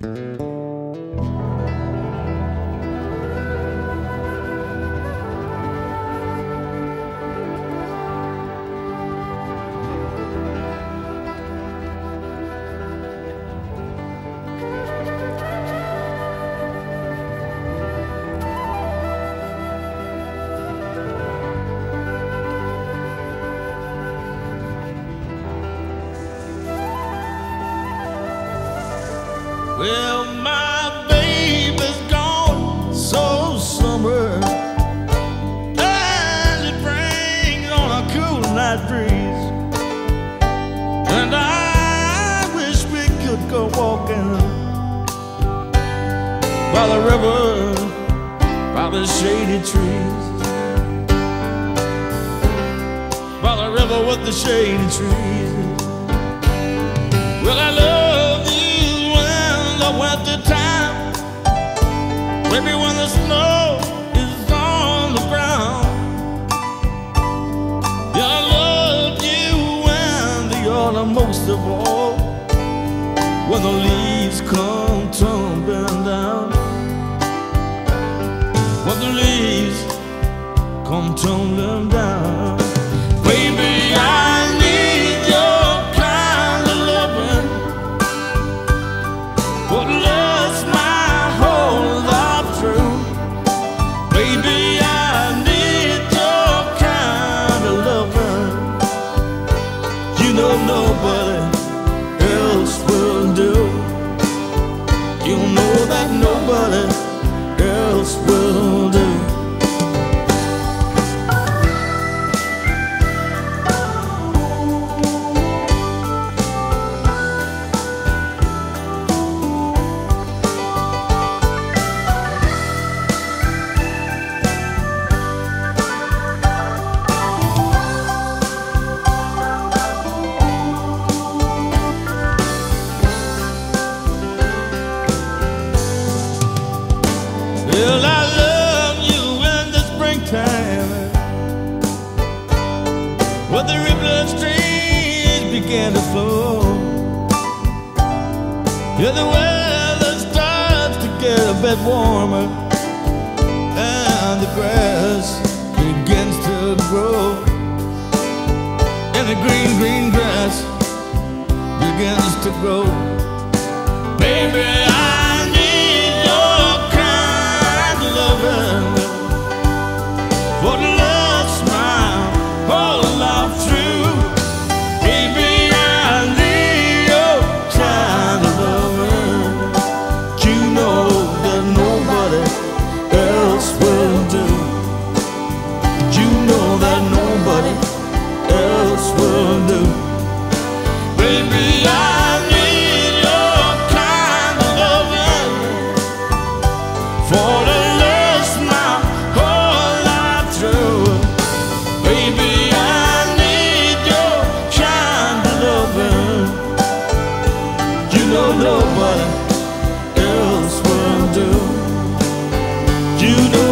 Well, my baby's gone so summer as it brings on a cool night breeze, and I wish we could go walking by the river, by the shady trees, by the river with the shady trees. Well, I love you winter time, maybe when the snow is on the ground. Yeah, I love you in the autumn most of all, when the leaves come tumbling down, when the leaves come tumbling down. Baby, I need your kind of loving, what lasts my whole life through. Baby, I need your kind of loving. You know nobody else will do. You know that nobody else will do. Well, I love you in the springtime, when the river streams begin to flow. Yeah, the weather starts to get a bit warmer, and the grass begins to grow, and the green, green grass begins to grow. Baby, I need your kind of loving, what lasts my whole life through. Baby, I need your kind of loving. You know that nobody else will do. You know that nobody else will do. Baby, I need your kind of loving, for to last my whole life through. Baby, I need your kind of loving. You know nobody else will do. You know